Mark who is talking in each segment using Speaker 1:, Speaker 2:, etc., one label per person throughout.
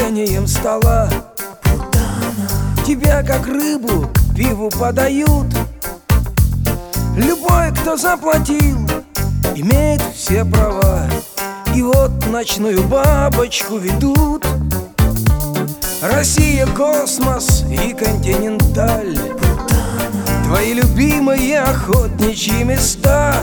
Speaker 1: движением стола. Тебя как рыбу к пиву подают. Любой, кто заплатил, имеет все права. И вот ночную бабочку ведут. Россия, космос и континенталь, твои любимые охотничьи места.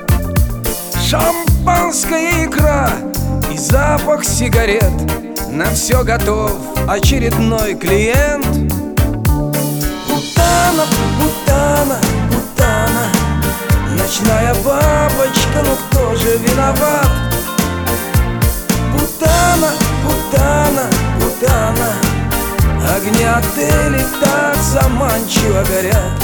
Speaker 1: Шампанская икра и запах сигарет. На все готов очередной клиент. Путана, путана, путана, ночная бабочка, ну кто же виноват? Путана, путана, путана, огни отелей так заманчиво горят.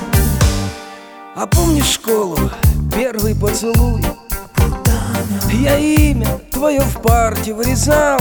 Speaker 1: А помнишь школу, первый поцелуй? Я имя твое в парте вырезал,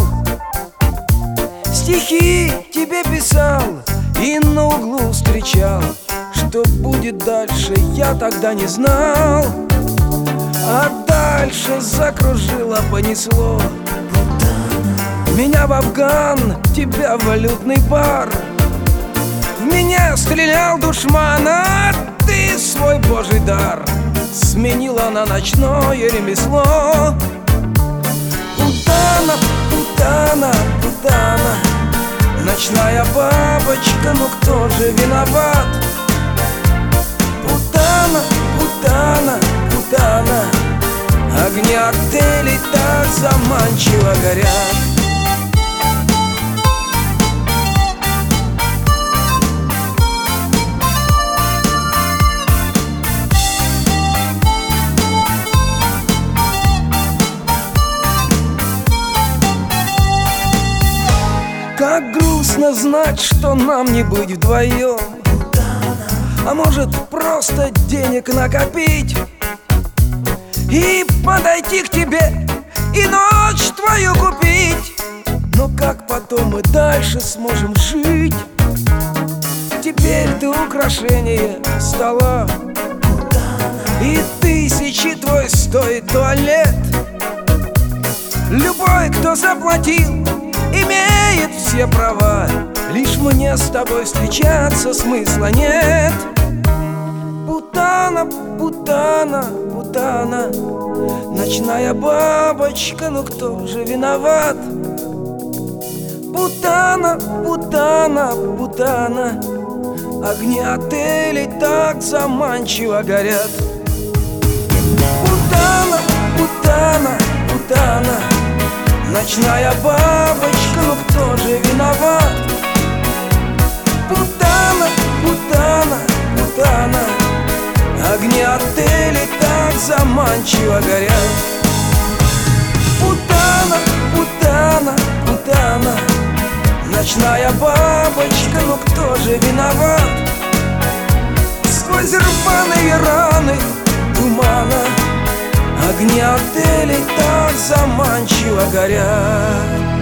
Speaker 1: стихи тебе писал и на углу встречал. Что будет дальше, я тогда не знал. А дальше закружило, понесло. Меня в Афган, тебя в валютный бар. В меня стрелял душман, а ты свой божий дар сменила на ночное ремесло. Путана, путана, путана, ночная бабочка, ну кто же виноват? Путана, путана, путана, огни отелей так заманчиво горят. Как грустно знать, что нам не быть вдвоем. А может просто денег накопить и подойти к тебе и ночь твою купить. Но как потом мы дальше сможем жить? Теперь ты украшение стола, и тысячи твой стоит туалет. Любой, кто заплатил, имеет все права. Лишь мне с тобой встречаться смысла нет. Путана, путана, путана, ночная бабочка, ну кто же виноват? Путана, путана, путана, огни отелей так заманчиво горят. Путана, путана, путана, ночная бабочка, ну кто же виноват? Путана, путана, путана, огни отелей так заманчиво горят. Путана, путана, путана, ночная бабочка, ну кто же виноват? Сквозь рваные раны тумана огни отелей так заманчиво горят.